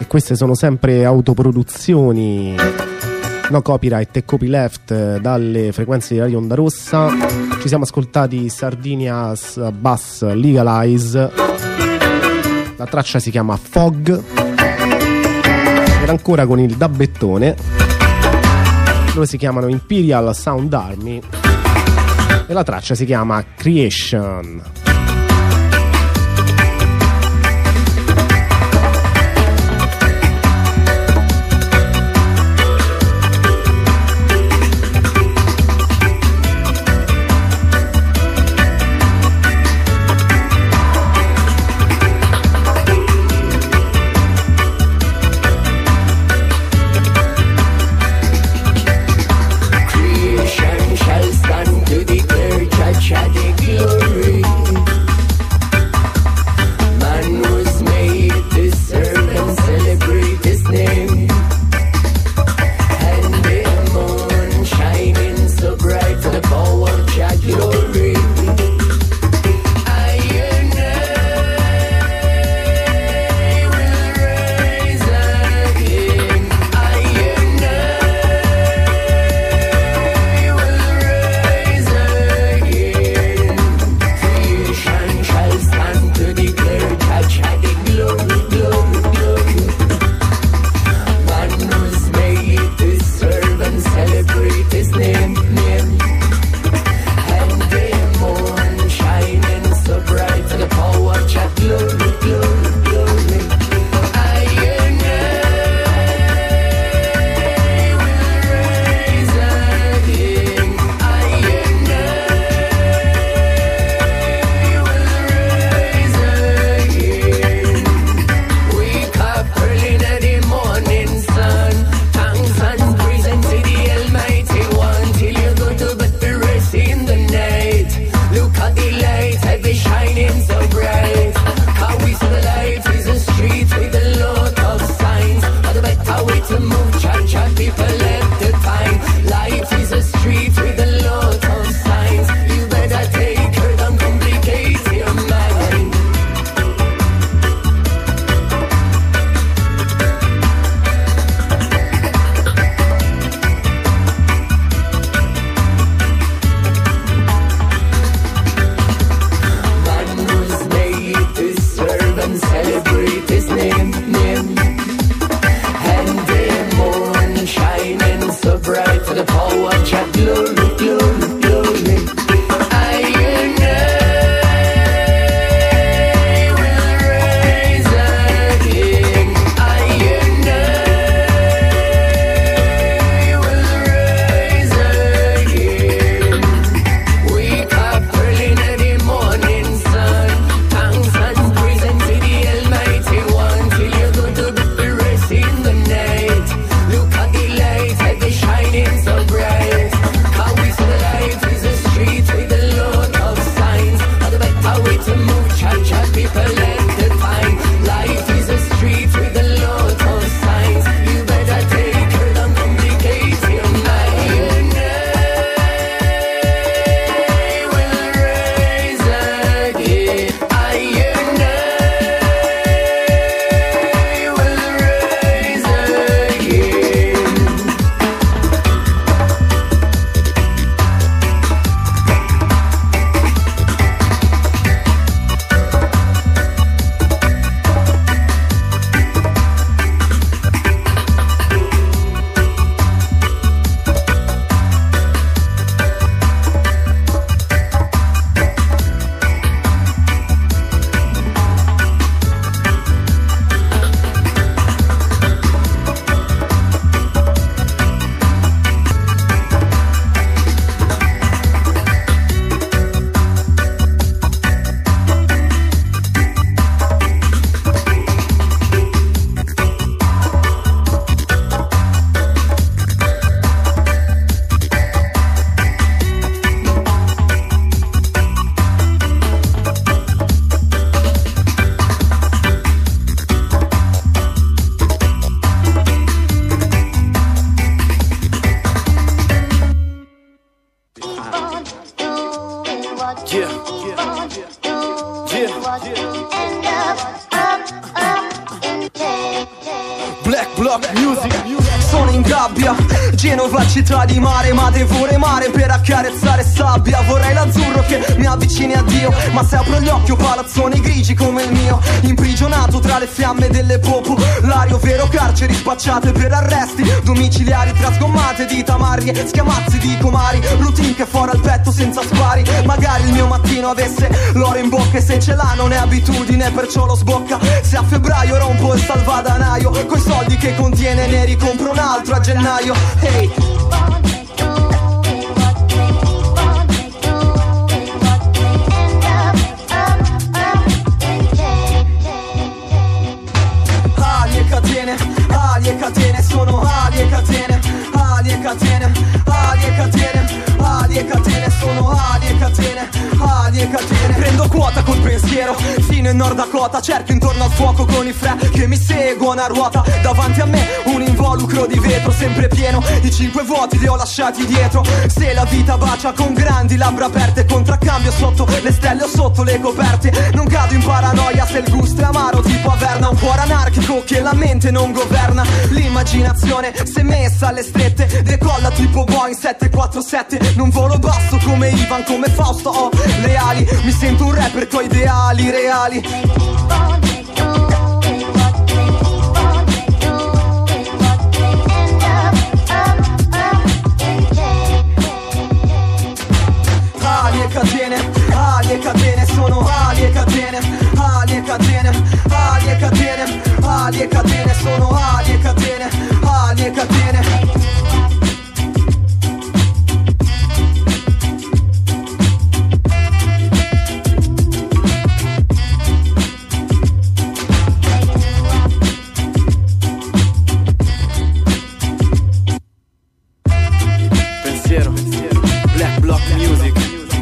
queste sono sempre autoproduzioni, no copyright e copyleft dalle frequenze di Radio Onda Rossa. Ci siamo ascoltati Sardinia's Bass Legalize, la traccia si chiama Fog, ed ancora con il dabbettone, loro si chiamano Imperial Sound Army e la traccia si chiama Creation. gabbia. Genova città di mare, ma devo remare per accarezzare sabbia. Vorrei l'azzurro che mi avvicini a Dio, ma se apro gli occhi ho palazzoni grigi come il mio, imprigionato tra le fiamme delle popolari, ovvero carceri spacciate per arresti domiciliari, tra sgommate di tamarrie, schiamazzi di comari, routine che fuori al petto senza spari. Magari il mio mattino avesse l'oro in bocca, e se ce l'ha non è abitudine, perciò lo sbocca. Se a febbraio rompo il salvadanaio, coi soldi che contiene ne ricompro un altro a gennaio. Hey. Ali e catene, sono ali e catene, ali e catene, ali e catene, ali e catene, sono ali e catene, ali e catene. Prendo quota col pensiero fino in Nord Dakota, cerco intorno al fuoco con i fre che mi seguono a ruota. Davanti a me un involucro di vetro sempre pieno, i 5 vuoti li ho lasciati dietro. Se la vita bacia con grandi labbra aperte, contraccambio sotto le stelle o sotto le coperte. Non cado in paranoia se il gusto è amaro tipo Averna, un cuore anarchico che la mente non governa. L'immaginazione se messa alle strette decolla tipo Boeing 747. Non volo basso come Ivan, come Fausto ho le ali, mi sento un rapper coi ideali reali. Ali e catene, sono ali e catene, ali e catene, ali e catene, ali e catene, sono ali e catene, ali e catene. Pensiero, Black Block Music.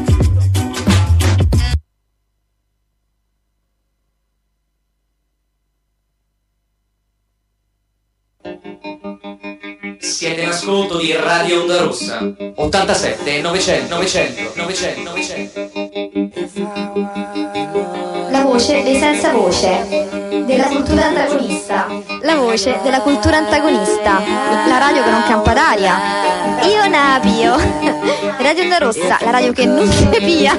Siete in ascolto di Radio Onda Rossa 87 900 900 900 900. La voce dei senza voce, della cultura antagonista. La voce della cultura antagonista. La radio che non campa d'aria. Io napio. Radio Onda Rossa, la radio che non si pia.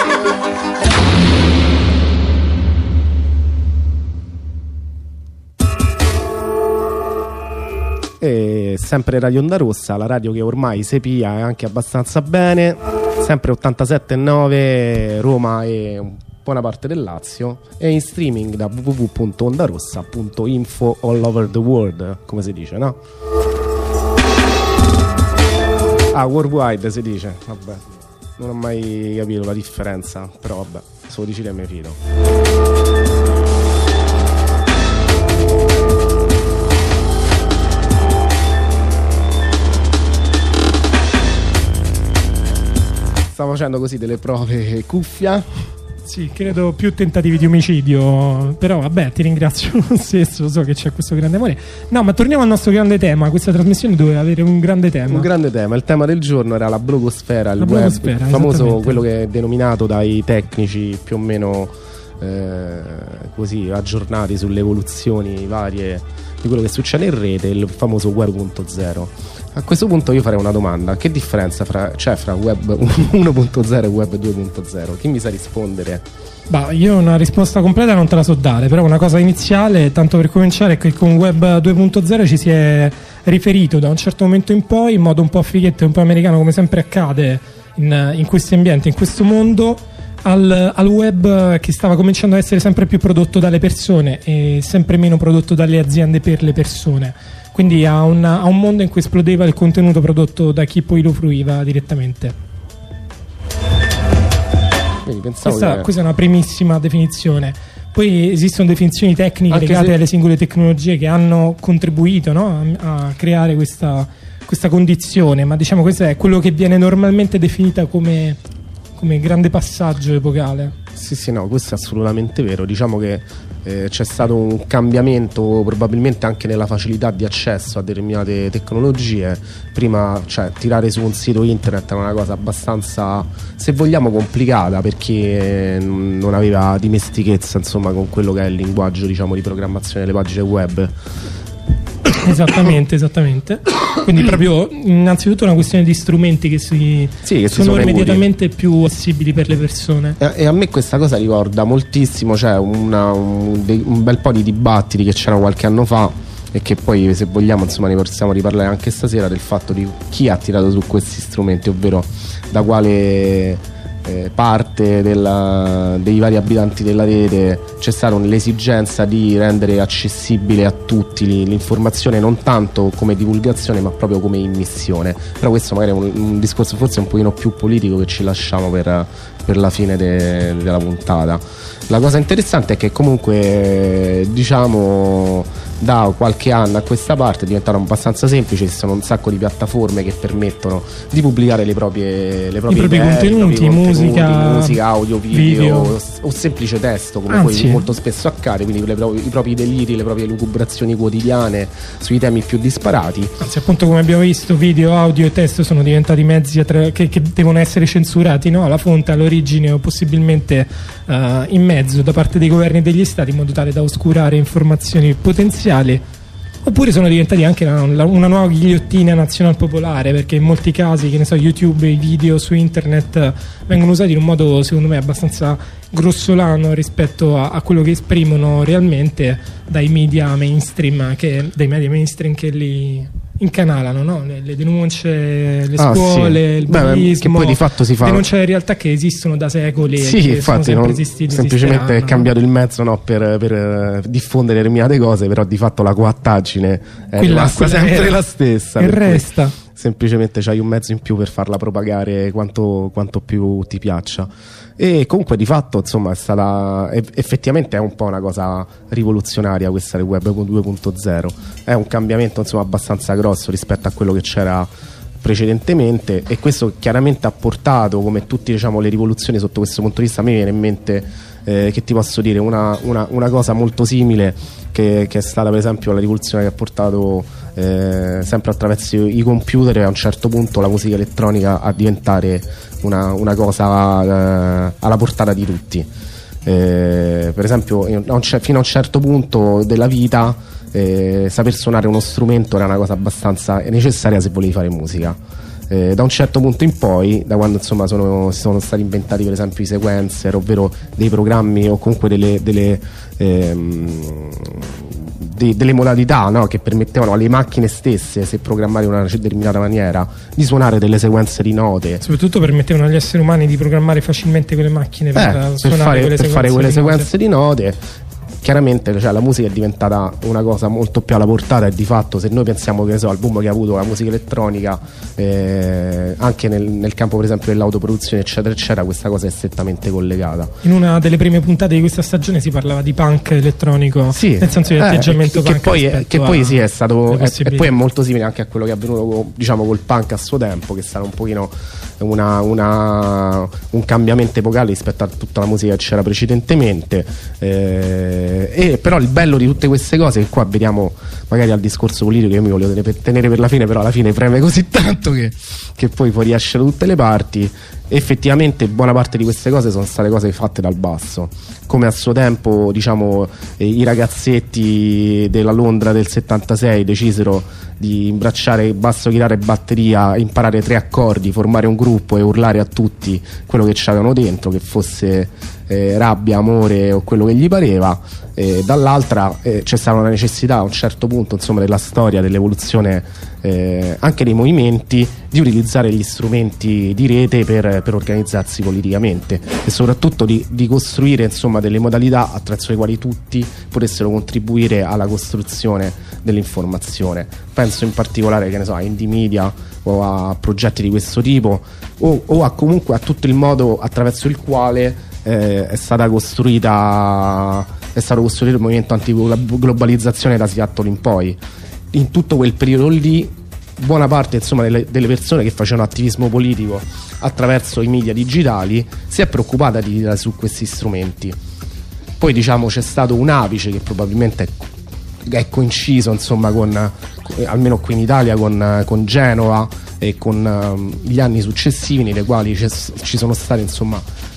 E sempre Radio Onda Rossa, la radio che ormai si pia anche abbastanza bene, sempre 87.9 Roma e buona parte del Lazio, e in streaming da www.ondarossa.info all over the world, come si dice, no? Ah, worldwide si dice, vabbè, non ho mai capito la differenza, però vabbè, se lo dici te mi fido. Sta facendo così delle prove cuffia. Sì, credo più tentativi di omicidio. Però vabbè, ti ringrazio lo stesso, so che c'è questo grande amore. No, ma torniamo al nostro grande tema. Questa trasmissione doveva avere un grande tema. Un grande tema, il tema del giorno era la blogosfera, il blogosfera, web, famoso, quello che è denominato dai tecnici più o meno così aggiornati sulle evoluzioni varie di quello che succede in rete, il famoso web 1.0. A questo punto io farei una domanda: che differenza c'è fra web 1.0 e web 2.0? Chi mi sa rispondere? Bah, io una risposta completa non te la so dare, però una cosa iniziale, tanto per cominciare, è che con web 2.0 ci si è riferito da un certo momento in poi in modo un po' fighetto e un po' americano, come sempre accade in questi ambienti, in questo mondo, al web che stava cominciando a essere sempre più prodotto dalle persone e sempre meno prodotto dalle aziende per le persone. Quindi a un mondo in cui esplodeva il contenuto prodotto da chi poi lo fruiva direttamente. Questa è una primissima definizione. Poi esistono definizioni tecniche anche legate alle singole tecnologie che hanno contribuito, no, a creare questa condizione, ma diciamo questo è quello che viene normalmente definita come grande passaggio epocale. Sì, no, questo è assolutamente vero. Diciamo che c'è stato un cambiamento probabilmente anche nella facilità di accesso a determinate tecnologie. Prima, cioè, tirare su un sito internet era una cosa abbastanza, se vogliamo, complicata, perché non aveva dimestichezza, insomma, con quello che è il linguaggio, diciamo, di programmazione delle pagine web. Esattamente. Quindi proprio innanzitutto una questione di strumenti che sono immediatamente più accessibili per le persone. E a me questa cosa ricorda moltissimo, cioè un bel po' di dibattiti che c'erano qualche anno fa, e che poi, se vogliamo, insomma, ne possiamo riparlare anche stasera, del fatto di chi ha tirato su questi strumenti, ovvero da quale parte dei vari abitanti della rete c'è stata l'esigenza di rendere accessibile a tutti l'informazione, non tanto come divulgazione ma proprio come immissione. Però questo magari è un discorso forse un pochino più politico che ci lasciamo per la fine della puntata. La cosa interessante è che comunque, diciamo, da qualche anno a questa parte è diventato abbastanza semplice, ci sono un sacco di piattaforme che permettono di pubblicare i propri contenuti, musica, audio, video o semplice testo, come poi molto spesso accade, quindi i propri deliri, le proprie lucubrazioni quotidiane sui temi più disparati. Anzi, appunto, come abbiamo visto, video, audio e testo sono diventati mezzi che devono essere censurati, no? Alla fonte, all'origine, o possibilmente in mezzo da parte dei governi e degli stati, in modo tale da oscurare informazioni potenziali. Oppure sono diventati anche una nuova ghigliottina nazional popolare, perché in molti casi, che ne so, YouTube, i video su internet vengono usati in un modo, secondo me, abbastanza grossolano rispetto a quello che esprimono realmente dai media mainstream che li incanalano, no? Le denunce, le scuole, il bullismo, che poi di fatto si fa denunciare realtà che esistono da secoli. Sì, e che infatti sono sempre esistiti, semplicemente è cambiato il mezzo, no, per diffondere determinate cose, però di fatto la coattaggine è rimasta sempre la stessa. E resta. Semplicemente c'hai un mezzo in più per farla propagare quanto più ti piaccia. E comunque di fatto, insomma, è stata effettivamente è un po' una cosa rivoluzionaria questa del web 2.0. È un cambiamento, insomma, abbastanza grosso rispetto a quello che c'era precedentemente, e questo chiaramente ha portato, come tutte, diciamo, le rivoluzioni sotto questo punto di vista. A me viene in mente, che ti posso dire, una cosa molto simile che è stata per esempio la rivoluzione che ha portato sempre attraverso i computer, a un certo punto la musica elettronica a diventare una cosa alla portata di tutti. Per esempio fino a un certo punto della vita saper suonare uno strumento era una cosa abbastanza necessaria se volevi fare musica. Da un certo punto in poi, da quando, insomma, sono stati inventati per esempio i sequencer, ovvero dei programmi o comunque delle modalità, no, che permettevano alle macchine stesse, se programmare in una determinata maniera, di suonare delle sequenze di note. Soprattutto permettevano agli esseri umani di programmare facilmente quelle macchine per fare quelle sequenze di note. Chiaramente, cioè, la musica è diventata una cosa molto più alla portata, e di fatto, se noi pensiamo, che ne so, al boom che ha avuto la musica elettronica, anche nel campo per esempio dell'autoproduzione eccetera eccetera, questa cosa è strettamente collegata. In una delle prime puntate di questa stagione si parlava di punk elettronico, sì, nel senso di atteggiamento punk, che poi sì, è stato e poi è molto simile anche a quello che è avvenuto, diciamo, col punk a suo tempo, che è stato un pochino un cambiamento epocale rispetto a tutta la musica che c'era precedentemente. E però il bello di tutte queste cose, che qua vediamo magari al discorso politico, che io mi voglio tenere per la fine, però alla fine preme così tanto che poi fuoriesce da tutte le parti. Effettivamente buona parte di queste cose sono state cose fatte dal basso, come a suo tempo, diciamo, i ragazzetti della Londra del 76 decisero di imbracciare basso, chitarra e batteria, imparare 3 accordi, formare un gruppo e urlare a tutti quello che c'avevano dentro, che fosse rabbia, amore o quello che gli pareva. Dall'altra c'è stata una necessità a un certo punto, insomma, della storia, dell'evoluzione anche dei movimenti, di utilizzare gli strumenti di rete per organizzarsi politicamente, e soprattutto di costruire, insomma, delle modalità attraverso le quali tutti potessero contribuire alla costruzione dell'informazione. Penso in particolare, che ne so, a indie media o a progetti di questo tipo, o a comunque a tutto il modo attraverso il quale è stato costruito il movimento antiglobalizzazione da Seattle in poi. In tutto quel periodo lì, buona parte, insomma, delle persone che facevano attivismo politico attraverso i media digitali si è preoccupata di tirare su questi strumenti. Poi, diciamo, c'è stato un apice che probabilmente è coinciso, insomma, almeno qui in Italia, con Genova e con gli anni successivi, nei quali ci sono state, insomma,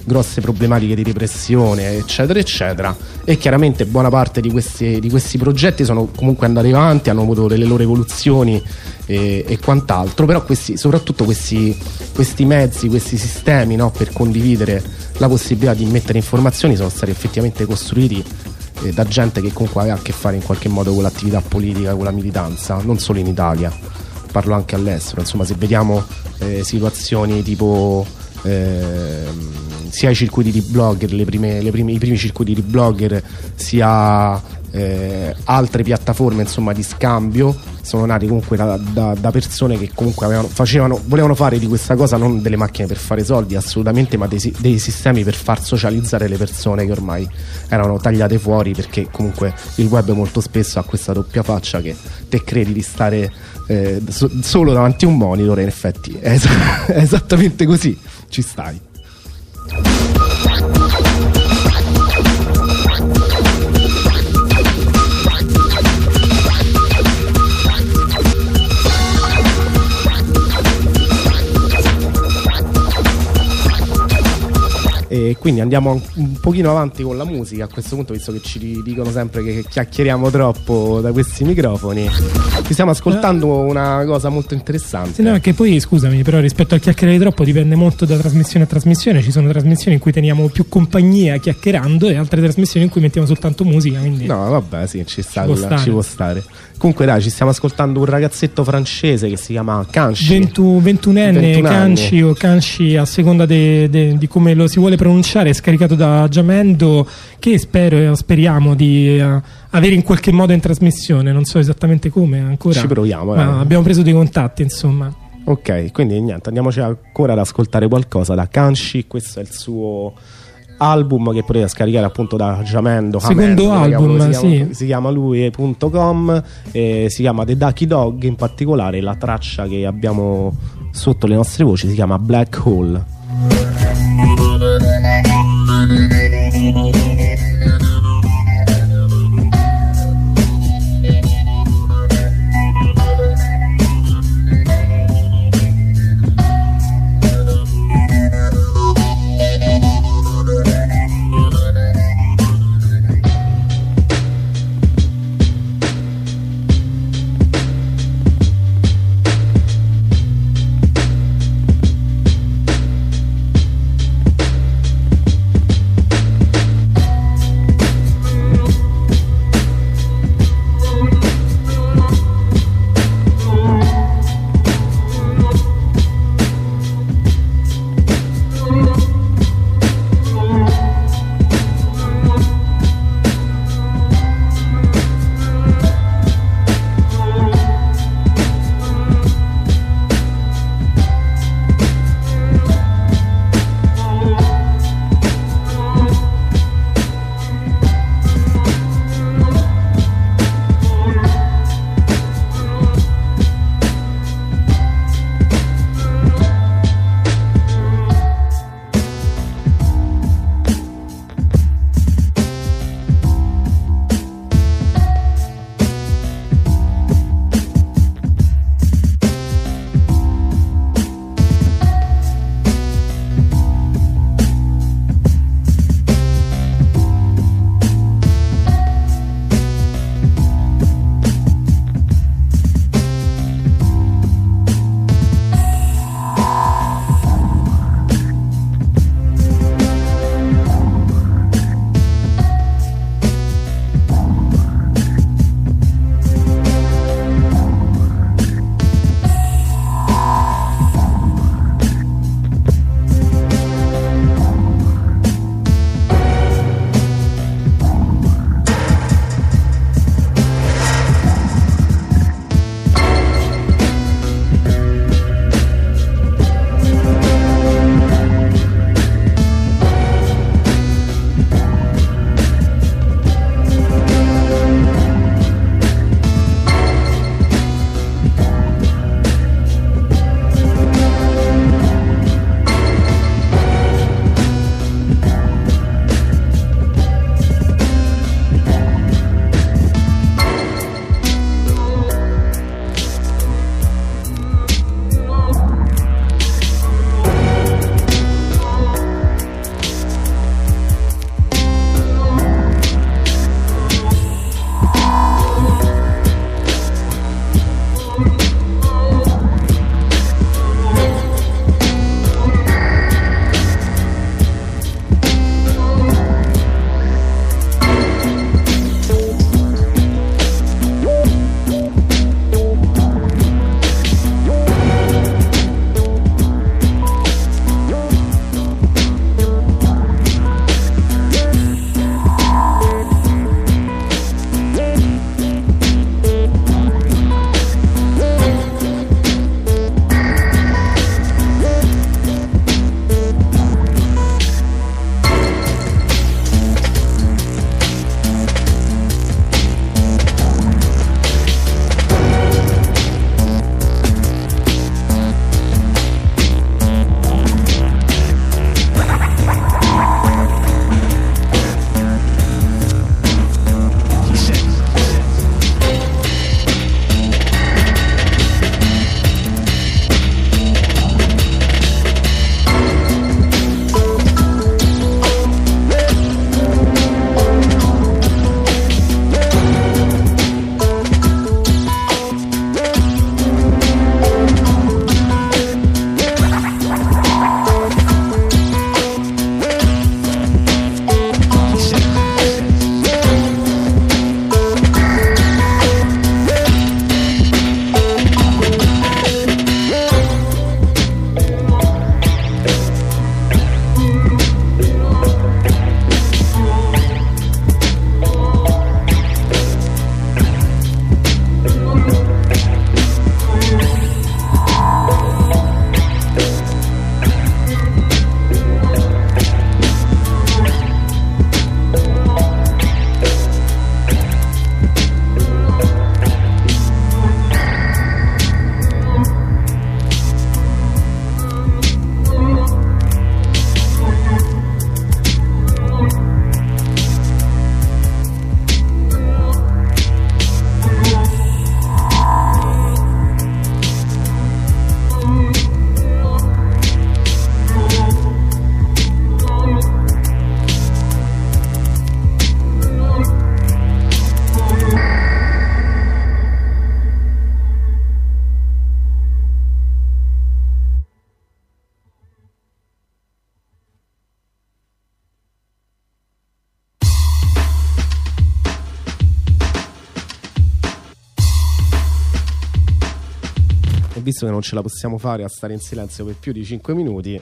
grosse problematiche di repressione, eccetera eccetera, e chiaramente buona parte di questi progetti sono comunque andati avanti, hanno avuto delle loro evoluzioni e quant'altro, però soprattutto questi mezzi, questi sistemi, no, per condividere la possibilità di mettere informazioni sono stati effettivamente costruiti da gente che comunque aveva a che fare in qualche modo con l'attività politica, con la militanza, non solo in Italia, parlo anche all'estero. Insomma, se vediamo situazioni tipo sia i circuiti di blogger, i primi circuiti di blogger, sia altre piattaforme, insomma, di scambio, sono nati comunque da persone che comunque volevano fare di questa cosa non delle macchine per fare soldi, assolutamente, ma dei sistemi per far socializzare le persone che ormai erano tagliate fuori, perché comunque il web molto spesso ha questa doppia faccia che te credi di stare solo davanti a un monitor, e in effetti è esattamente così, ci stai. E quindi andiamo un pochino avanti con la musica a questo punto, visto che ci dicono sempre che chiacchieriamo troppo da questi microfoni. Ci stiamo ascoltando una cosa molto interessante. Sì, no, che poi, scusami, però rispetto al chiacchierare troppo dipende molto da trasmissione a trasmissione. Ci sono trasmissioni in cui teniamo più compagnia chiacchierando e altre trasmissioni in cui mettiamo soltanto musica, quindi no, vabbè, sì, ci può stare. Comunque dai, ci stiamo ascoltando un ragazzetto francese che si chiama Kanshi, 21enne, Kanshi o Kanshi a seconda di come lo si vuole pronunciare, scaricato da Jamendo, che speriamo di avere in qualche modo in trasmissione. Non so esattamente come ancora, ci proviamo, ma abbiamo preso dei contatti, insomma. Ok, quindi niente, andiamoci ancora ad ascoltare qualcosa da Kanshi. Questo è il suo album che potete scaricare appunto da Jamendo, secondo album, si chiama lui.com, si chiama The Ducky Dog. In particolare la traccia che abbiamo sotto le nostre voci si chiama Black Hole. visto che non ce la possiamo fare a stare in silenzio per più di 5 minuti,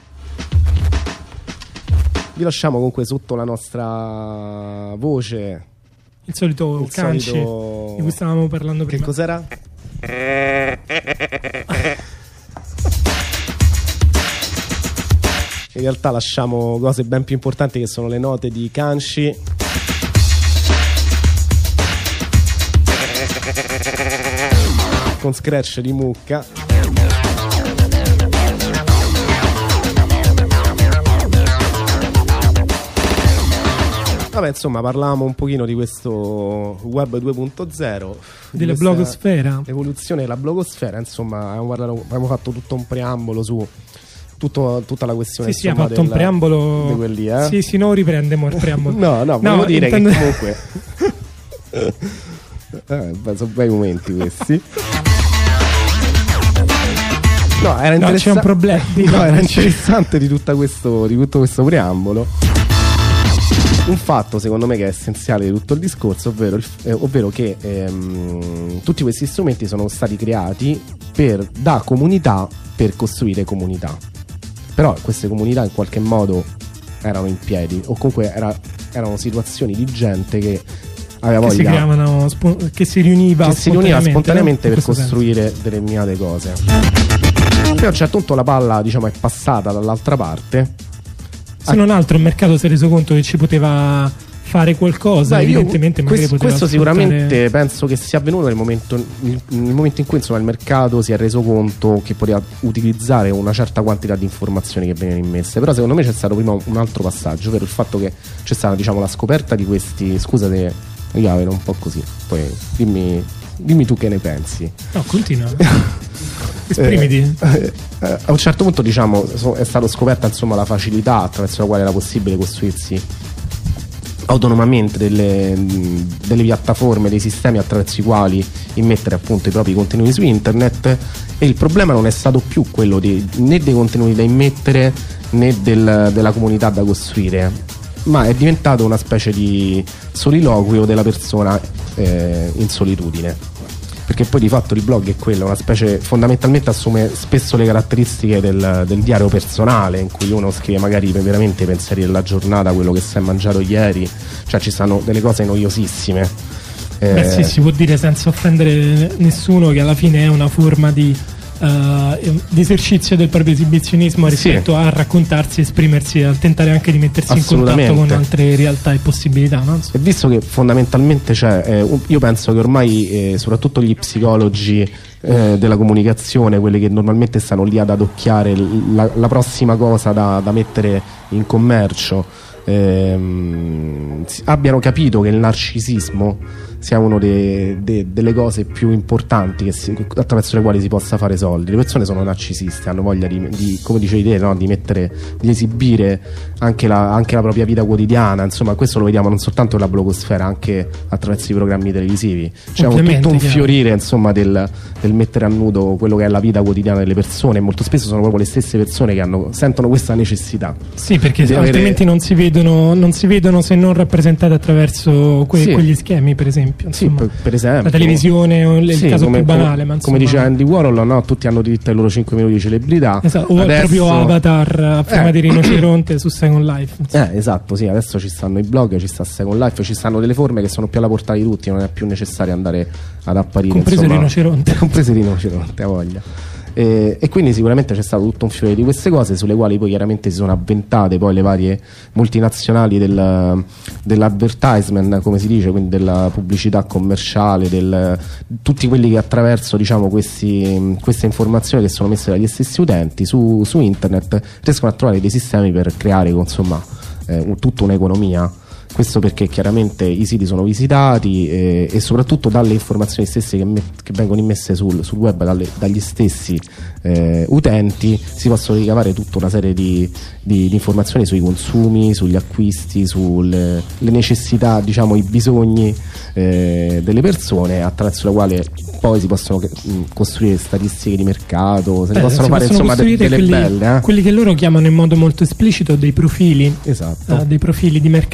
vi lasciamo comunque sotto la nostra voce il solito canci di cui stavamo parlando prima. Che cos'era? In realtà lasciamo cose ben più importanti, che sono le note di Kanshi. Con scratch di mucca. Vabbè, insomma, parlavamo un pochino di questo web 2.0, della blogosfera, l'evoluzione della blogosfera. Insomma, abbiamo fatto tutto un preambolo su tutta la questione. Sì, ha fatto un preambolo di quelli, eh? Sì, non riprendemo il preambolo. No, volevo dire che comunque sono bei momenti questi. No, era interessante. C'è un problema. No, era interessante di tutto questo preambolo. Un fatto secondo me che è essenziale di tutto il discorso, ovvero che tutti questi strumenti sono stati creati da comunità per costruire comunità. Però queste comunità in qualche modo erano in piedi, o comunque erano situazioni di gente che aveva voglia, che si riuniva spontaneamente per costruire determinate cose. Poi a un certo punto la palla, diciamo, è passata dall'altra parte. Se non altro il mercato si è reso conto che ci poteva fare qualcosa. Evidentemente questo sicuramente penso che sia avvenuto nel momento in cui, insomma, il mercato si è reso conto che poteva utilizzare una certa quantità di informazioni che venivano immesse. Però secondo me c'è stato prima un altro passaggio, ovvero il fatto che c'è stata, diciamo, la scoperta di questi. Scusate, io avevo un po' così, poi dimmi tu che ne pensi. No, continua. Esprimiti. A un certo punto, diciamo, è stata scoperta, insomma, la facilità attraverso la quale era possibile costruirsi autonomamente delle piattaforme, dei sistemi attraverso i quali immettere appunto i propri contenuti su internet. E il problema non è stato più quello né dei contenuti da immettere né della comunità da costruire, ma è diventato una specie di soliloquio della persona in solitudine. Perché poi di fatto il blog è quello, una specie, fondamentalmente assume spesso le caratteristiche del diario personale, in cui uno scrive magari veramente i pensieri della giornata, quello che si è mangiato ieri, cioè ci stanno delle cose noiosissime. Sì, si può dire senza offendere nessuno che alla fine è una forma di esercizio del proprio esibizionismo rispetto a raccontarsi, esprimersi, a tentare anche di mettersi in contatto con altre realtà e possibilità, no? E visto che fondamentalmente io penso che ormai soprattutto gli psicologi della comunicazione, quelli che normalmente stanno lì ad adocchiare la prossima cosa da mettere in commercio, abbiano capito che il narcisismo sia una delle cose più importanti attraverso le quali si possa fare soldi. Le persone sono narcisiste, hanno voglia di come dicevi te, no? di esibire anche la propria vita quotidiana. Insomma, questo lo vediamo non soltanto nella blogosfera, anche attraverso i programmi televisivi. C'è tutto un fiorire, insomma, del mettere a nudo quello che è la vita quotidiana delle persone. Molto spesso sono proprio le stesse persone che sentono questa necessità. Sì, perché altrimenti non si vedono se non rappresentate attraverso quegli schemi, per esempio. Insomma, sì, per esempio la televisione è il caso più banale, ma come diceva Andy Warhol, no? Tutti hanno diritto ai loro 5 minuti di celebrità. Esatto, o proprio Avatar a forma di rinoceronte su Second Life. Esatto, sì, adesso ci stanno i blog, ci sta Second Life, ci stanno delle forme che sono più alla portata di tutti, non è più necessario andare ad apparire, compreso il rinoceronte. Compreso il rinoceronte, a voglia. E quindi sicuramente c'è stato tutto un fiore di queste cose, sulle quali poi chiaramente si sono avventate poi le varie multinazionali dell'advertisement, come si dice, quindi della pubblicità commerciale, tutti quelli che attraverso, diciamo, queste informazioni che sono messe dagli stessi utenti su internet riescono a trovare dei sistemi per creare, insomma, tutta un'economia. Questo perché chiaramente i siti sono visitati e soprattutto dalle informazioni stesse che vengono immesse sul web dagli stessi utenti si possono ricavare tutta una serie di informazioni sui consumi, sugli acquisti, sulle necessità, diciamo, i bisogni delle persone, attraverso la quale poi si possono costruire statistiche di mercato, se ne possono fare, insomma, delle belle. Quelli che loro chiamano in modo molto esplicito dei profili, esatto. Dei profili di mercato, nel senso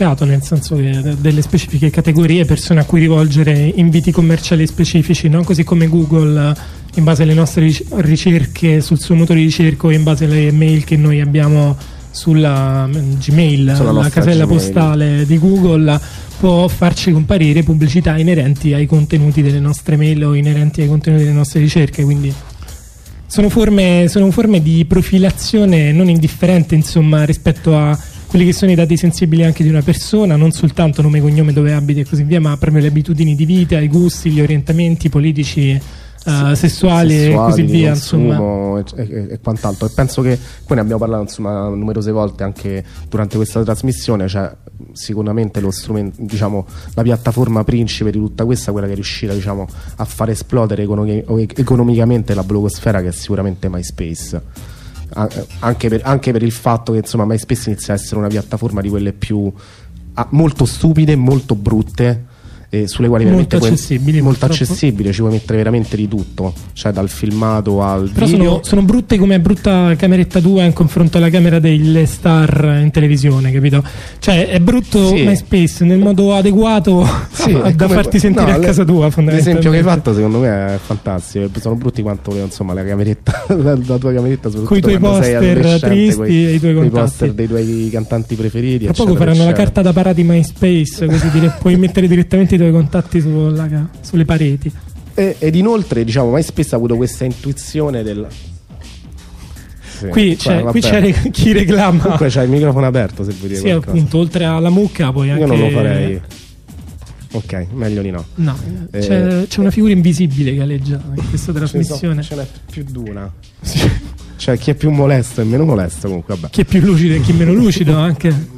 senso che delle specifiche categorie, persone a cui rivolgere inviti commerciali specifici, no? Così come Google, in base alle nostre ricerche sul suo motore di ricerca, in base alle mail che noi abbiamo sulla Gmail, la casella postale di Google, può farci comparire pubblicità inerenti ai contenuti delle nostre mail o inerenti ai contenuti delle nostre ricerche, quindi sono forme di profilazione non indifferente, insomma, rispetto a quelli che sono i dati sensibili anche di una persona, non soltanto nome, cognome, dove abiti e così via, ma proprio le abitudini di vita, i gusti, gli orientamenti politici, sessuali e così via, insomma, e quant'altro. E penso che poi ne abbiamo parlato, insomma, numerose volte anche durante questa trasmissione. Cioè, sicuramente lo strumento, diciamo, la piattaforma principe di tutta questa, quella che è riuscita, diciamo, a far esplodere economicamente la blogosfera, che è sicuramente MySpace. Anche per il fatto che, insomma, MySpace inizia a essere una piattaforma di quelle più molto stupide, molto brutte, sulle quali molto molto accessibile, ci puoi mettere veramente di tutto, cioè dal filmato al però video. Sono brutte come è brutta cameretta tua in confronto alla camera delle star in televisione, capito? Cioè è brutto, sì, MySpace nel modo adeguato, sì, da farti sentire a casa tua, fondamentalmente. L'esempio che hai fatto secondo me è fantastico. Sono brutti quanto, insomma, la cameretta la tua cameretta, con i tuoi poster tristi e i tuoi contatti, poster dei tuoi cantanti preferiti. Tra poco faranno la carta da parati MySpace, così puoi mettere direttamente i tuoi contatti sulle pareti. Ed inoltre, diciamo, MySpace ha avuto questa intuizione del... Sì, qui c'è chi reclama. Comunque c'è il microfono aperto, se vuoi dire qualcosa. Appunto, oltre alla mucca poi anche... Io non lo farei. Ok, meglio di no. No, c'è una figura invisibile che aleggia in questa trasmissione. Ce n'è più di una. Sì. Cioè, chi è più molesto e meno molesto, comunque, vabbè. Chi è più lucido e chi meno lucido anche.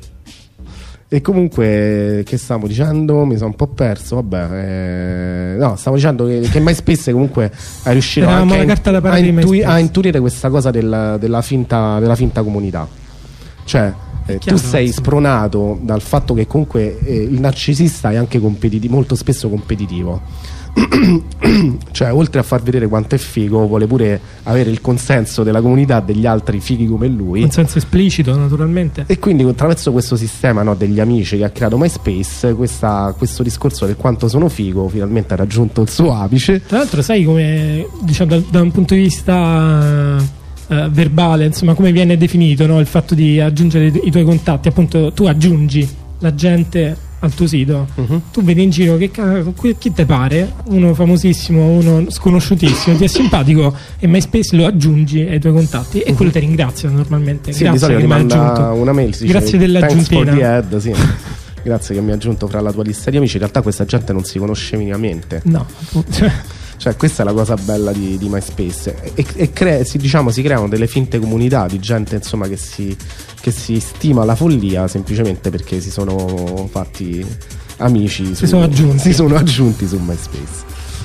E comunque, che stavo dicendo? Mi sono un po' perso, vabbè. No, stavo dicendo che MySpace comunque è riuscito anche a intuire questa cosa della finta comunità. Cioè, tu sei spronato dal fatto che comunque il narcisista è anche molto spesso competitivo. Cioè, oltre a far vedere quanto è figo, vuole pure avere il consenso della comunità degli altri fighi come lui, consenso esplicito, naturalmente. E quindi attraverso questo sistema, no, degli amici che ha creato MySpace, questo discorso del quanto sono figo finalmente ha raggiunto il suo apice. Tra l'altro, sai come, diciamo, da un punto di vista verbale, insomma, come viene definito, no, il fatto di aggiungere i tuoi contatti? Appunto, tu aggiungi la gente al tuo sito, tu vedi in giro chi te pare, uno famosissimo, uno sconosciutissimo, ti è simpatico, e MySpace lo aggiungi ai tuoi contatti e quello ti ringrazia normalmente. Sì, grazie che mi ha aggiunto una mail, grazie dell'aggiuntina. Sì. Grazie che mi ha aggiunto fra la tua lista di amici. In realtà questa gente non si conosce minimamente. No. Cioè, questa è la cosa bella di MySpace. E si creano delle finte comunità di gente, insomma, che si stima la follia semplicemente perché si sono fatti amici, si sono aggiunti su MySpace.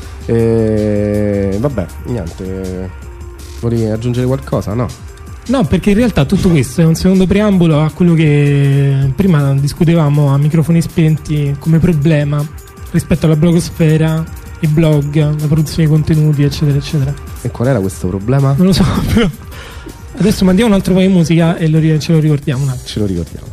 Vabbè, niente. Volevi aggiungere qualcosa? No, perché in realtà tutto questo è un secondo preambolo a quello che prima discutevamo a microfoni spenti come problema rispetto alla blogosfera, i blog, la produzione di contenuti, eccetera eccetera. E qual era questo problema? Non lo so, però adesso mandiamo un altro paio di musica e ce lo ricordiamo un attimo. Ce lo ricordiamo.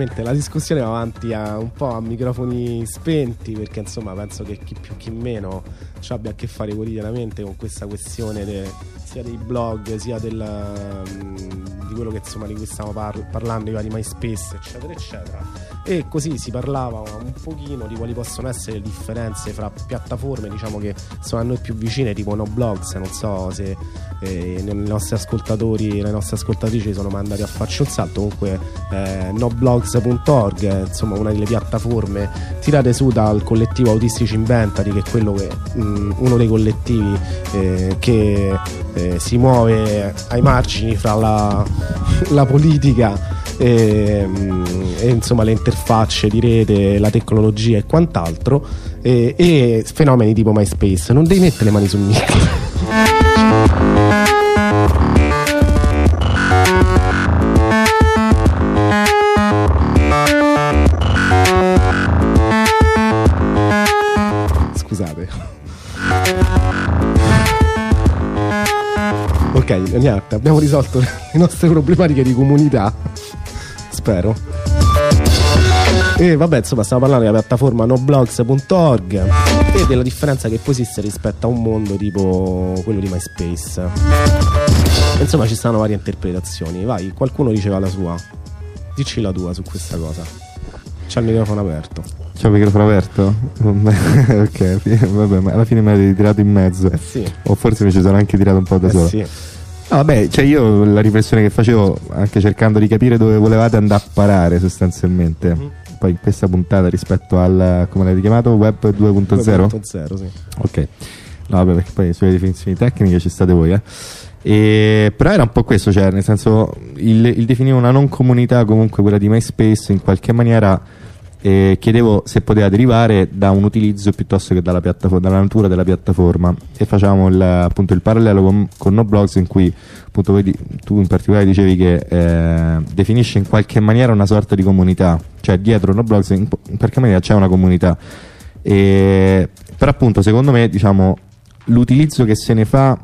ovviamente la discussione va avanti un po' a microfoni spenti, perché insomma penso che chi più chi meno ci abbia a che fare quotidianamente con questa questione sia dei blog sia di quello che insomma di cui stiamo parlando, i vari MySpace eccetera eccetera. E così si parlava un pochino di quali possono essere le differenze fra piattaforme, diciamo, che sono a noi più vicine, tipo Noblogs. Non so se i nostri ascoltatori e le nostre ascoltatrici sono mandati a farci un salto. Comunque noblogs.org, insomma una delle piattaforme tirate su dal collettivo Autistici Inventati, che è quello che uno dei collettivi che si muove ai margini fra la politica e insomma le interfacce di rete, la tecnologia e quant'altro, e fenomeni tipo MySpace. Non devi mettere le mani sul mic. Scusate. Ok, niente, abbiamo risolto le nostre problematiche di comunità, spero. E vabbè, insomma, stiamo parlando della piattaforma noblogs.org e della differenza che poi esiste rispetto a un mondo tipo quello di MySpace. Insomma, ci stanno varie interpretazioni. Vai, qualcuno diceva la sua. Dici la tua su questa cosa. C'è il microfono aperto. C'è il microfono aperto? Ok, vabbè, ma alla fine mi avete tirato in mezzo. Sì. O forse mi ci sono anche tirato un po' da solo. Sì. No, vabbè, cioè io la riflessione che facevo, anche cercando di capire dove volevate andare a parare sostanzialmente, poi in questa puntata rispetto al, come l'avete chiamato, Web 2.0? 2.0, sì. Ok, no vabbè, perché poi sulle definizioni tecniche ci state voi, però era un po' questo, cioè nel senso il definire una non comunità, comunque quella di MySpace, in qualche maniera chiedevo se poteva derivare da un utilizzo piuttosto che dalla natura della piattaforma, e facciamo appunto il parallelo con Noblogs, in cui appunto tu in particolare dicevi che definisce in qualche maniera una sorta di comunità, cioè dietro Noblogs in qualche maniera c'è una comunità, però appunto secondo me, diciamo, l'utilizzo che se ne fa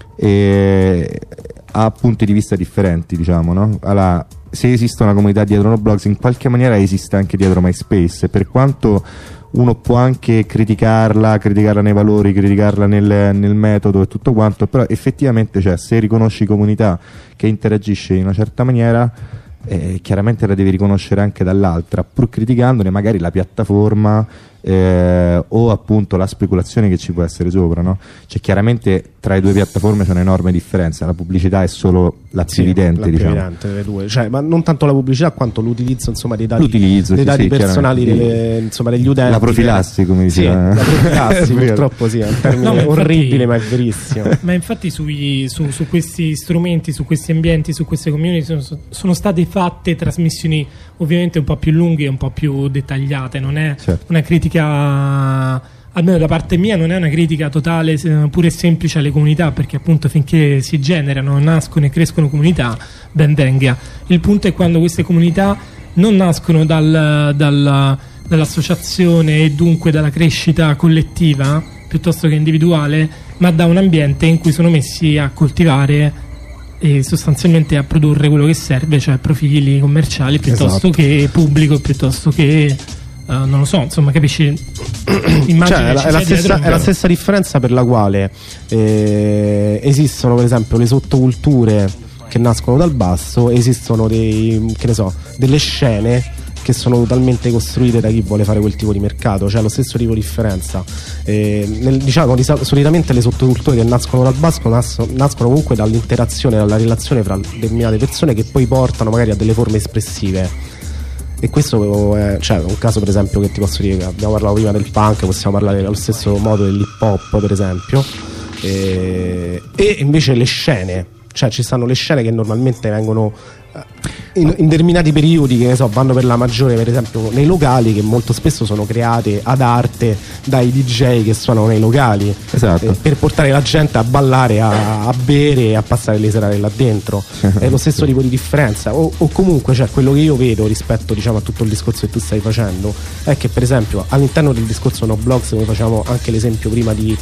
ha punti di vista differenti, diciamo, no? Allora, se esiste una comunità dietro Noblogs, in qualche maniera esiste anche dietro MySpace, per quanto uno può anche criticarla nei valori, criticarla nel metodo e tutto quanto, però effettivamente, cioè, se riconosci comunità che interagisce in una certa maniera, chiaramente la devi riconoscere anche dall'altra, pur criticandone magari la piattaforma o appunto la speculazione che ci può essere sopra, no? Cioè chiaramente tra le due piattaforme c'è un'enorme differenza, la pubblicità è solo la più evidente, diciamo. Delle due. Cioè, ma non tanto la pubblicità quanto l'utilizzo, insomma, dei dati, sì, personali degli utenti, la profilassi, come diceva. Sì, la profilassi purtroppo sì, è un termine orribile, ma è verissimo. Ma infatti su questi strumenti, su questi ambienti, su queste community sono state fatte trasmissioni ovviamente un po' più lunghe e un po' più dettagliate. Non è una critica, almeno da parte mia, non è una critica totale pure semplice alle comunità, perché appunto finché si generano, nascono e crescono comunità, ben venga. Il punto è quando queste comunità non nascono dall'associazione e dunque dalla crescita collettiva piuttosto che individuale, ma da un ambiente in cui sono messi a coltivare e sostanzialmente a produrre quello che serve, cioè profili commerciali piuttosto che pubblico, piuttosto che non lo so, insomma, capisci? Immagino cioè, è la stessa differenza per la quale esistono per esempio le sottoculture che nascono dal basso, esistono delle scene che sono totalmente costruite da chi vuole fare quel tipo di mercato, cioè lo stesso tipo di differenza. Diciamo solitamente le sottoculture che nascono dal basso nascono comunque dall'interazione, dalla relazione fra determinate persone, che poi portano magari a delle forme espressive. E questo è un caso, per esempio, che ti posso dire, abbiamo parlato prima del punk, possiamo parlare allo stesso modo dell'hip hop, per esempio, e invece le scene, cioè ci stanno le scene che normalmente vengono in determinati periodi, che ne so, vanno per la maggiore, per esempio nei locali, che molto spesso sono create ad arte dai DJ che suonano nei locali, esatto, per portare la gente a ballare, a bere e a passare le serate là dentro. È lo stesso tipo di differenza, o comunque, cioè, quello che io vedo rispetto, diciamo, a tutto il discorso che tu stai facendo è che, per esempio, all'interno del discorso Noblogs, come facciamo anche l'esempio prima di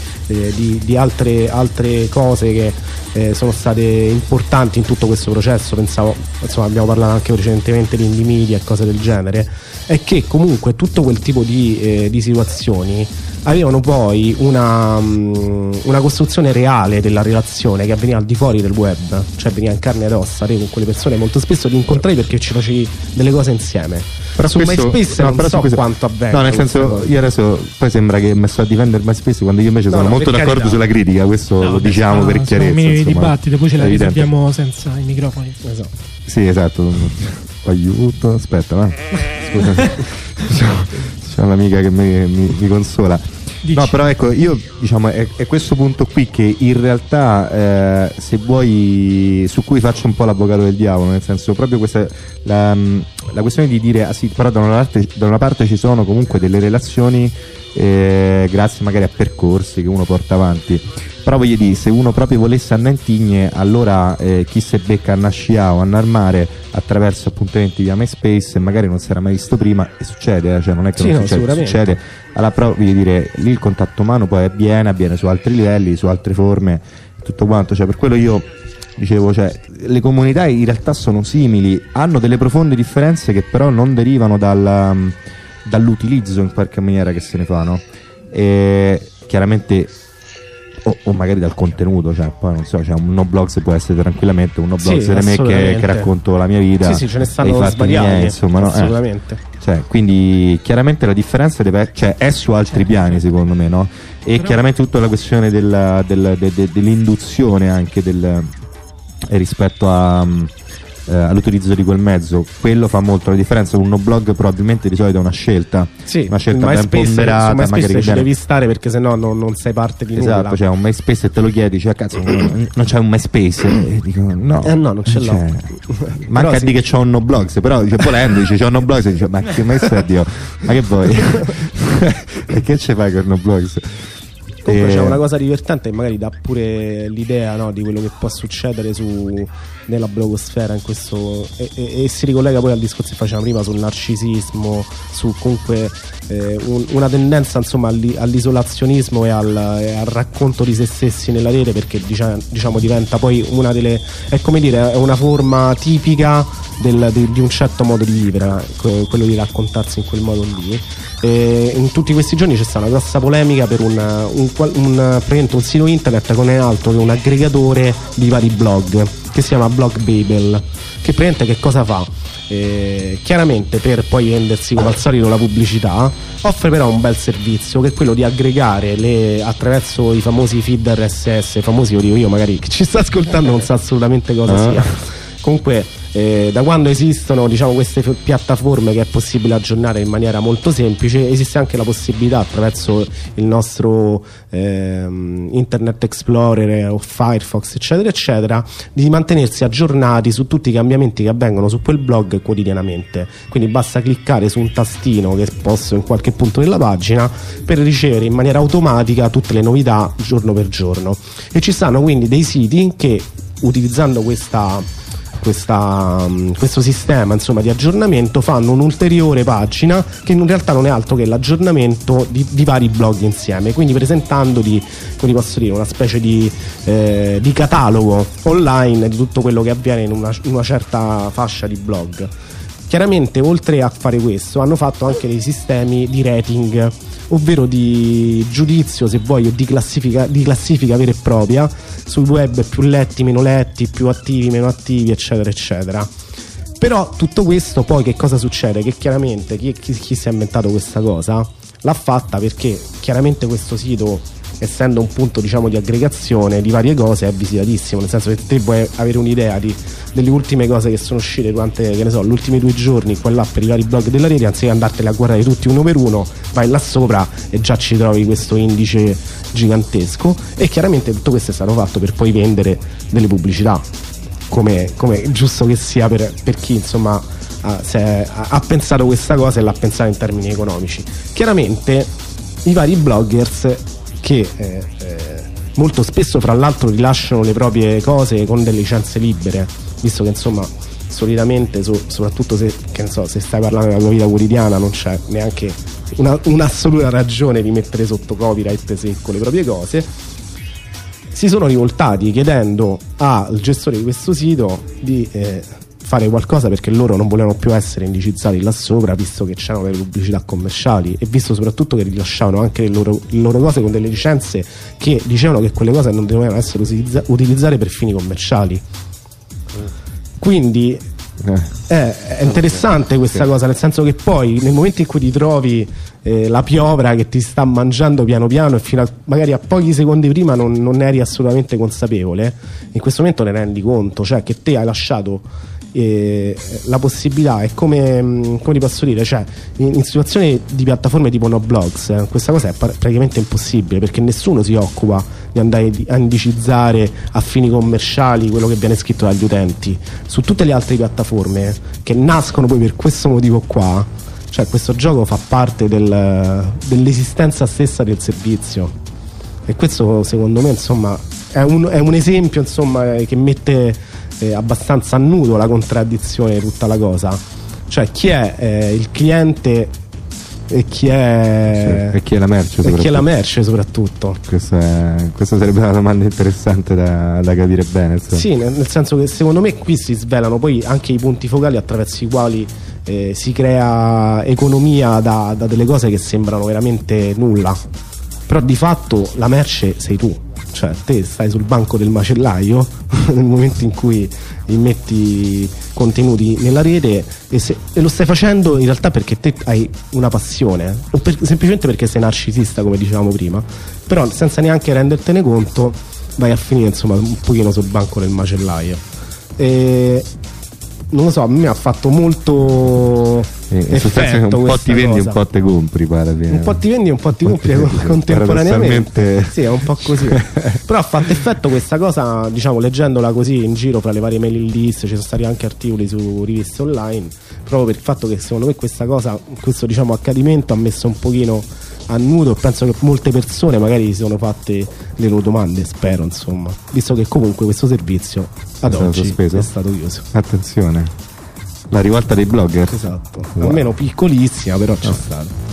altre cose che sono state importanti in tutto questo processo, pensavo, insomma, abbiamo parlato parlato anche recentemente di indie media e cose del genere, è che comunque tutto quel tipo di situazioni avevano poi una costruzione reale della relazione che avveniva al di fuori del web, cioè veniva in carne ed ossa, te con quelle persone molto spesso ti incontravi perché ci facevi delle cose insieme. Però su MySpace non so quanto avvenga. No, nel senso, io adesso poi sembra che mi sto a difendere MySpace quando io invece sono molto d'accordo sulla critica, questo lo diciamo per chiarezza. Sono minimi dibattiti, poi ce la risolviamo senza i microfoni. Esatto. Sì, esatto. Aiuto, aspetta, va. Scusa. C'è un'amica che mi consola. Dici. No, però ecco, io diciamo è questo punto qui che in realtà se vuoi, su cui faccio un po' l'avvocato del diavolo, nel senso proprio questa la questione di dire ah sì, però da una parte ci sono comunque delle relazioni grazie magari a percorsi che uno porta avanti, però voglio dire, se uno proprio volesse andare in tigne, allora chi se becca a Nascia o a Narmare attraverso appuntamenti via MySpace e magari non si era mai visto prima, e succede, cioè non è che non succede. Allora però voglio dire, lì il contatto umano poi avviene su altri livelli, su altre forme, tutto quanto, cioè per quello io dicevo, cioè le comunità in realtà sono simili, hanno delle profonde differenze che però non derivano dall'utilizzo in qualche maniera che se ne fa, no? E chiaramente o magari dal contenuto, cioè poi non so, cioè un no-blogs può essere tranquillamente un no-blogs di me che racconto la mia vita, sì ce ne stanno svariati, insomma, assolutamente, no? Cioè, quindi chiaramente la differenza è su altri piani, secondo me, no? E però chiaramente tutta la questione dell'induzione anche rispetto all'utilizzo di quel mezzo, quello fa molto la differenza. Un no-blog probabilmente di solito è una scelta, una scelta ben ponderata, magari ci devi stare perché sennò non sei parte di nulla. Esatto, cioè un MySpace e te lo chiedi, cioè cazzo non c'è un MySpace, e dico no, non ce l'ho. Manca di che c'ho un no-blogs, però dice volendo, dice c'ho un no-blogs e dice ma che MySpace, Dio, ma che vuoi? E che ci fai con no-blogs? Comunque c'è una cosa divertente che magari dà pure l'idea, no, di quello che può succedere nella blogosfera in questo, e si ricollega poi al discorso che facevamo prima sul narcisismo, su comunque una tendenza insomma all'isolazionismo e al racconto di se stessi nella rete, perché diciamo diventa poi una delle, è come dire, è una forma tipica di un certo modo di vivere, quello di raccontarsi in quel modo lì. In tutti questi giorni c'è stata una grossa polemica per un sito internet con un altro che è un aggregatore di vari blog che si chiama Blogbabel, che praticamente che cosa fa? Chiaramente per poi vendersi come al solito la pubblicità, offre però un bel servizio che è quello di aggregare attraverso i famosi feed RSS, famosi, lo dico io, magari chi ci sta ascoltando non sa assolutamente cosa sia. Comunque da quando esistono, diciamo, queste piattaforme che è possibile aggiornare in maniera molto semplice, esiste anche la possibilità attraverso il nostro Internet Explorer o Firefox eccetera eccetera di mantenersi aggiornati su tutti i cambiamenti che avvengono su quel blog quotidianamente. Quindi basta cliccare su un tastino che posto in qualche punto della pagina per ricevere in maniera automatica tutte le novità giorno per giorno. E ci stanno quindi dei siti che, utilizzando questo sistema insomma di aggiornamento, fanno un'ulteriore pagina che in realtà non è altro che l'aggiornamento di vari blog insieme, quindi presentandoti, come posso dire, una specie di catalogo online di tutto quello che avviene in una certa fascia di blog. Chiaramente oltre a fare questo hanno fatto anche dei sistemi di rating, ovvero di giudizio, se vuoi, o di classifica vera e propria sui web, più letti, meno letti, più attivi, meno attivi, eccetera eccetera. Però tutto questo poi che cosa succede? Che chiaramente chi si è inventato questa cosa l'ha fatta perché chiaramente questo sito, essendo un punto, diciamo, di aggregazione di varie cose, è visitatissimo, nel senso che te puoi avere un'idea delle ultime cose che sono uscite durante, che ne so, gli ultimi 2 giorni qua per i vari blog della rete, anziché andarteli a guardare tutti uno per uno, vai là sopra e già ci trovi questo indice gigantesco. E chiaramente tutto questo è stato fatto per poi vendere delle pubblicità, come giusto che sia per chi insomma ha pensato questa cosa e l'ha pensata in termini economici. Chiaramente i vari bloggers che molto spesso fra l'altro rilasciano le proprie cose con delle licenze libere, visto che insomma solitamente soprattutto se stai parlando della tua vita quotidiana non c'è neanche un'assoluta ragione di mettere sotto copyright secco le proprie cose, si sono rivoltati chiedendo al gestore di questo sito di fare qualcosa, perché loro non volevano più essere indicizzati là sopra, visto che c'erano le pubblicità commerciali e visto soprattutto che rilasciavano anche le loro cose con delle licenze che dicevano che quelle cose non dovevano essere utilizzate per fini commerciali. Quindi è interessante questa cosa, nel senso che poi nel momento in cui ti trovi la piovra che ti sta mangiando piano piano e fino a, magari a pochi secondi prima non eri assolutamente consapevole, in questo momento ne rendi conto, cioè che te hai lasciato la possibilità, è come ti posso dire, cioè in situazioni di piattaforme tipo Noblogs questa cosa è praticamente impossibile, perché nessuno si occupa di andare a indicizzare a fini commerciali quello che viene scritto dagli utenti. Su tutte le altre piattaforme che nascono poi per questo motivo qua, cioè questo gioco fa parte dell'esistenza stessa del servizio, e questo secondo me insomma è un esempio insomma che mette abbastanza a nudo la contraddizione di tutta la cosa, cioè chi è il cliente e chi è, sì, e chi è la merce, e chi è la merce soprattutto. Questa sarebbe una domanda interessante da capire bene, insomma. Sì, nel senso che secondo me qui si svelano poi anche i punti focali attraverso i quali si crea economia da delle cose che sembrano veramente nulla, però di fatto la merce sei tu, cioè te stai sul banco del macellaio nel momento in cui immetti contenuti nella rete e lo stai facendo in realtà perché te hai una passione o semplicemente perché sei narcisista, come dicevamo prima, però senza neanche rendertene conto vai a finire insomma un pochino sul banco del macellaio. E non lo so, a me ha fatto molto effetto, un po' ti vendi cosa. un po' te compri, pare. Un po' ti vendi un po' ti compri contemporaneamente. Sì, è un po' così. Però ha fatto effetto questa cosa, diciamo, leggendola così in giro fra le varie mailing list, ci sono stati anche articoli su riviste online, proprio per il fatto che secondo me questa cosa, questo diciamo accadimento ha messo un pochino a nudo. Penso che molte persone magari si sono fatte le loro domande, spero insomma, visto che comunque questo servizio ad oggi è stato chiuso. Attenzione, la rivolta dei blogger. Esatto, almeno piccolissima, però c'è stata.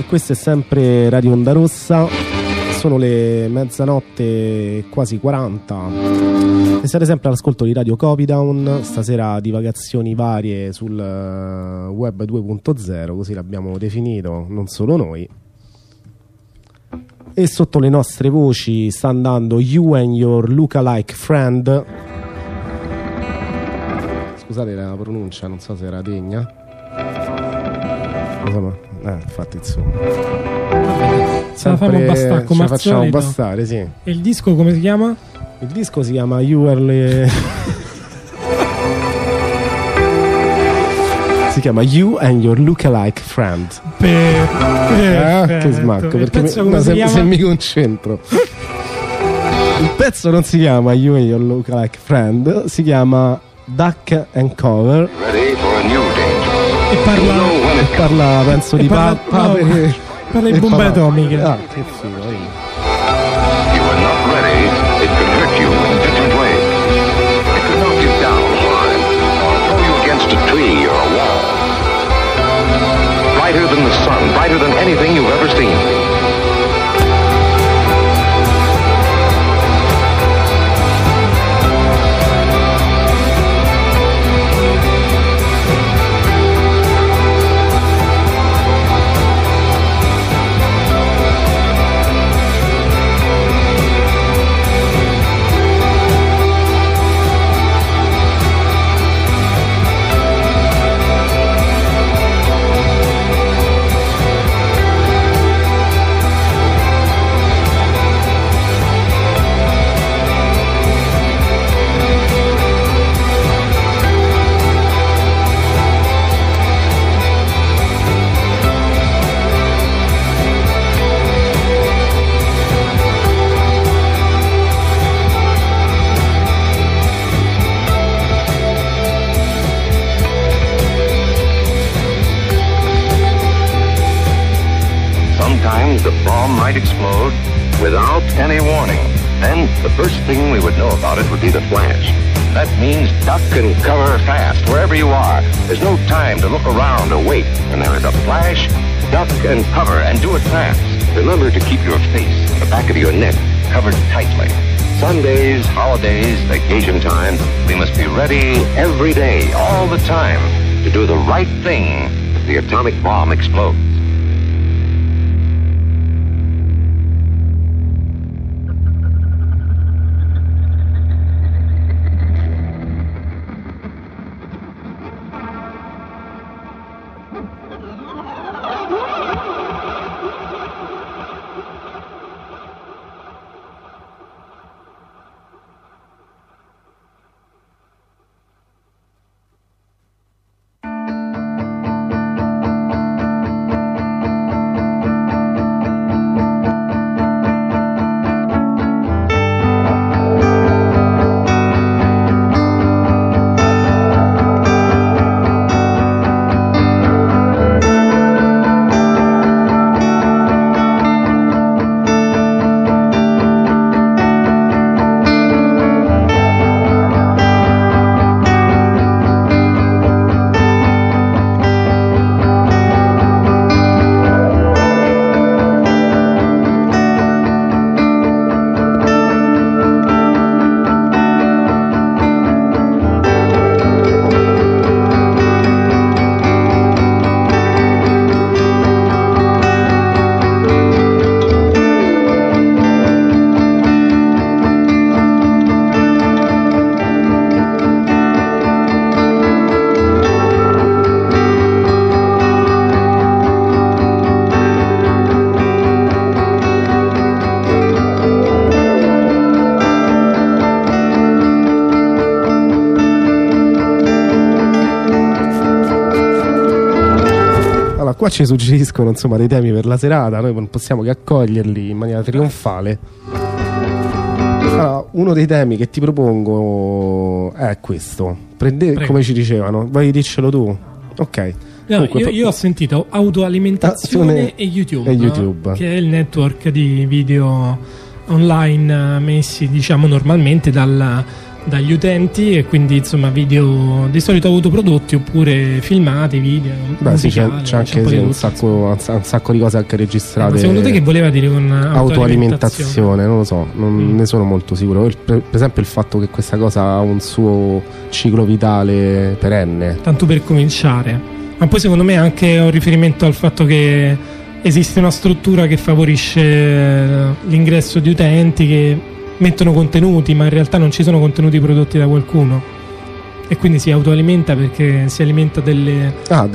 Questa è sempre Radio Onda Rossa, sono le mezzanotte quasi 40 e siete sempre all'ascolto di Radio Copydown. Stasera divagazioni varie sul web 2.0, così l'abbiamo definito, non solo noi. E sotto le nostre voci sta andando You and Your Lookalike Friend. Scusate la pronuncia, non so se era degna. Insomma, infatti insomma. Ce la facciamo bastare come al facciamo solito. Bastare, sì. E il disco come si chiama? Il disco si chiama You and si chiama You and Your Lookalike Friend. Che smacco, perché se mi concentro. Il pezzo non si chiama You and Your Lookalike Friend, si chiama Duck and Cover. E parla penso di parla di bombe atomiche. Ah, che figo. You are not ready, it could hurt you in different ways. It could knock you down hard, or throw you against a tree or a wall. Brighter than the sun, brighter than anything you've ever seen. The bomb might explode without any warning. Then the first thing we would know about it would be the flash. That means duck and cover fast wherever you are. There's no time to look around or wait. When there is a flash, duck and cover and do it fast. Remember to keep your face and the back of your neck covered tightly. Sundays, holidays, vacation time, we must be ready every day, all the time, to do the right thing if the atomic bomb explodes. Qua ci suggeriscono insomma dei temi per la serata, noi non possiamo che accoglierli in maniera trionfale. Allora, uno dei temi che ti propongo è questo. Come ci dicevano, vai diccelo tu. Ok. No, io ho sentito autoalimentazione e YouTube, che è il network di video online messi diciamo normalmente dal dagli utenti, e quindi insomma video di solito autoprodotti oppure filmati, video. Beh sì, c'è musicali, anche c'è un sacco di cose anche registrate. Ma secondo te che voleva dire con autoalimentazione? Non lo so, non ne sono molto sicuro. Per esempio il fatto che questa cosa ha un suo ciclo vitale perenne. Tanto per cominciare. Ma poi secondo me anche un riferimento al fatto che esiste una struttura che favorisce l'ingresso di utenti che mettono contenuti, ma in realtà non ci sono contenuti prodotti da qualcuno, e quindi si autoalimenta perché si alimenta delle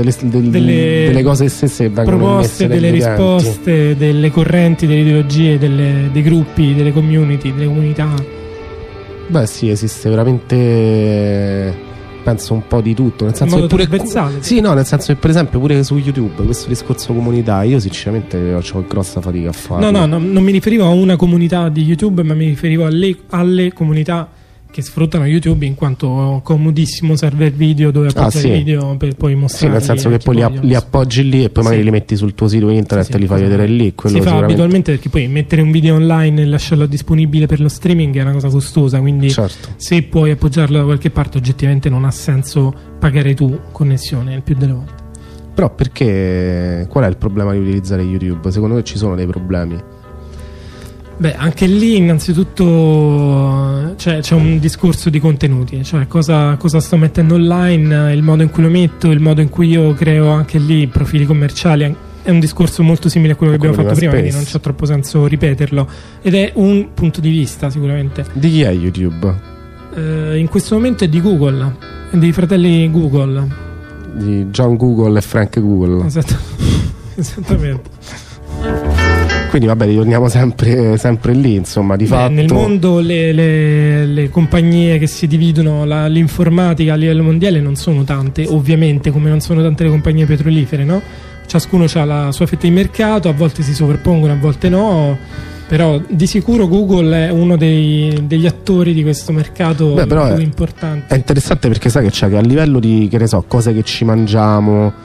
cose stesse che vengono proposte, delle risposte, delle correnti, delle ideologie, dei gruppi, delle community, delle comunità. Beh sì, esiste veramente, penso, un po' di tutto, nel senso che pure sì, no, nel senso che per esempio pure su YouTube questo discorso comunità io sinceramente ho grossa fatica a farlo. No, non mi riferivo a una comunità di YouTube, ma mi riferivo alle comunità che sfruttano YouTube in quanto comodissimo server video dove appoggi il video per poi mostrarli. Sì, nel senso che poi li appoggi lì e poi magari li metti sul tuo sito internet e li fai vedere lì. Si fa abitualmente, perché poi mettere un video online e lasciarlo disponibile per lo streaming è una cosa costosa, quindi se puoi appoggiarlo da qualche parte oggettivamente non ha senso pagare tu connessione il più delle volte. Però perché, qual è il problema di utilizzare YouTube? Secondo me ci sono dei problemi. Beh, anche lì innanzitutto c'è un discorso di contenuti, cioè cosa sto mettendo online, il modo in cui lo metto, il modo in cui io creo anche lì profili commerciali. È un discorso molto simile a quello che abbiamo fatto prima, quindi non c'è troppo senso ripeterlo, ed è un punto di vista sicuramente. Di chi è YouTube? In questo momento è di Google, è dei fratelli Google, di John Google e Frank Google. Esattamente. Quindi vabbè, ritorniamo sempre lì, insomma, di fatto. Nel mondo le compagnie che si dividono l'informatica a livello mondiale non sono tante, ovviamente, come non sono tante le compagnie petrolifere, no? Ciascuno ha la sua fetta di mercato, a volte si sovrappongono, a volte no, però di sicuro Google è uno degli attori di questo mercato più importante. È interessante perché sai che c'è, che a livello di, che ne so, cose che ci mangiamo,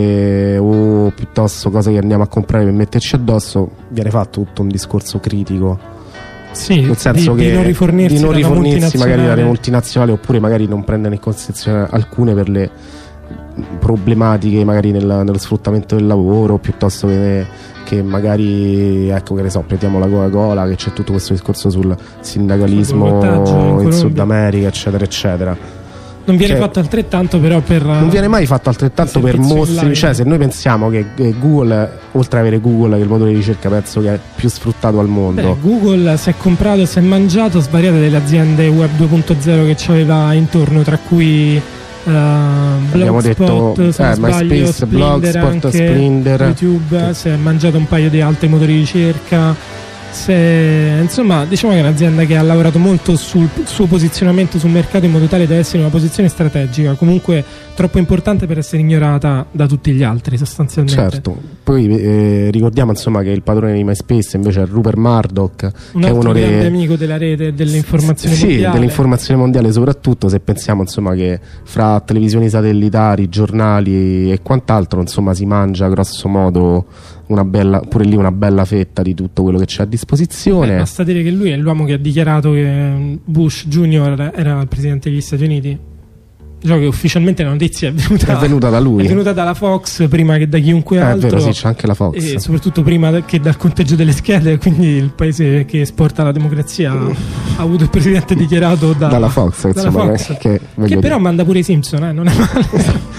o piuttosto cose che andiamo a comprare per metterci addosso, viene fatto tutto un discorso critico, nel senso di non rifornirsi magari dalle multinazionali, oppure magari non prendere in considerazione alcune per le problematiche magari nello sfruttamento del lavoro, piuttosto che magari, ecco, che ne so, prendiamo la Coca-Cola, che c'è tutto questo discorso sul sindacalismo in Sud America, eccetera eccetera. Non viene fatto altrettanto, però non viene mai fatto altrettanto per mostri. Cioè, se noi pensiamo che Google, oltre ad avere Google che è il motore di ricerca, penso che è più sfruttato al mondo. Google si è comprato, si è mangiato svariate delle aziende web 2.0 che c'aveva intorno, tra cui abbiamo Blogspot, detto MySpace, Blogspot, Splinter, YouTube, si è mangiato un paio di altri motori di ricerca. Insomma, diciamo che è un'azienda che ha lavorato molto sul suo posizionamento sul mercato in modo tale da essere una posizione strategica, comunque troppo importante per essere ignorata da tutti gli altri, sostanzialmente. Certo, poi ricordiamo insomma che il padrone di MySpace invece è Rupert Murdoch, un che è uno grande amico della rete dell'informazione mondiale. Sì, dell'informazione mondiale soprattutto, se pensiamo insomma che fra televisioni satellitari, giornali e quant'altro, insomma, si mangia grosso modo una bella fetta di tutto quello che c'è a disposizione. Basta dire che lui è l'uomo che ha dichiarato che Bush Junior era il presidente degli Stati Uniti. Diciamo che ufficialmente la notizia è venuta da lui, è venuta dalla Fox prima che da chiunque altro. È vero, sì, c'è anche la Fox, e soprattutto prima che dal conteggio delle schede, quindi il paese che esporta la democrazia ha avuto il presidente dichiarato dalla Fox, insomma, Fox, che però manda pure i Simpson, non è male.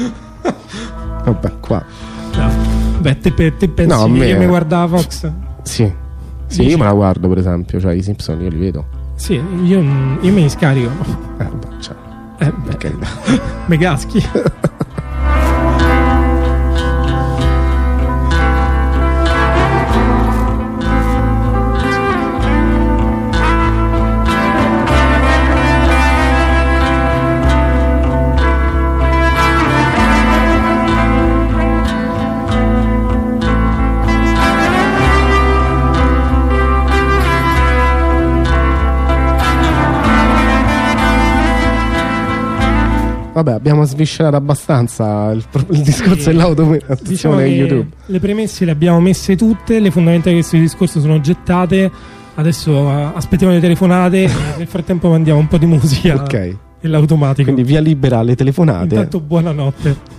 Vabbè, qua beh, te pensi che io mi guarda la Fox? Sì, io me la guardo, per esempio, cioè i Simpson io li vedo. Sì, io me li scarico. Perché me caschi. Vabbè, abbiamo sviscerato abbastanza il discorso dell'automazione di YouTube. Le premesse le abbiamo messe tutte, le fondamenta di questo discorso sono gettate. Adesso aspettiamo le telefonate e nel frattempo mandiamo un po' di musica. Ok. E l'automatico. Quindi via libera alle telefonate. Intanto buonanotte.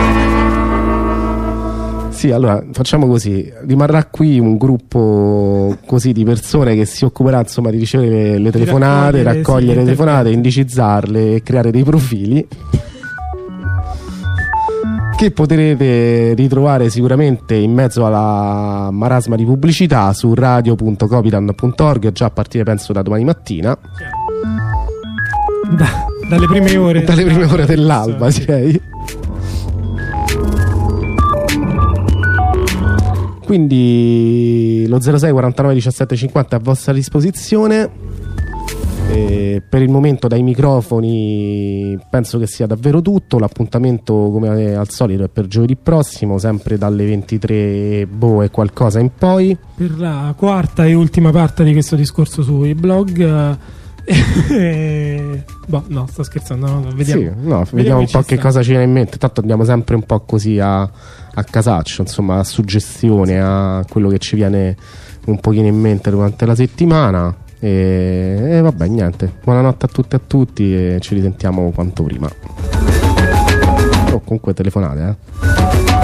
Sì, allora facciamo così. Rimarrà qui un gruppo così di persone che si occuperà insomma di ricevere le telefonate, raccogliere le telefonate, indicizzarle e creare dei profili che potrete ritrovare sicuramente in mezzo alla marasma di pubblicità su radio.copitan.org già a partire penso da domani mattina. Dalle prime ore. Dalle prime ore dell'alba, direi. Quindi lo 06 49 17 50 è a vostra disposizione. Per il momento dai microfoni penso che sia davvero tutto. L'appuntamento come al solito è per giovedì prossimo, sempre dalle 23 e qualcosa in poi, per la quarta e ultima parte di questo discorso sui blog. No, sto scherzando, no, vediamo. Sì, no, vediamo un po' che cosa ci viene in mente. Tanto andiamo sempre un po' così a casaccio, insomma, a suggestione, a quello che ci viene un pochino in mente durante la settimana. E vabbè, niente. Buonanotte a tutte e a tutti e ci risentiamo quanto prima. O comunque telefonate,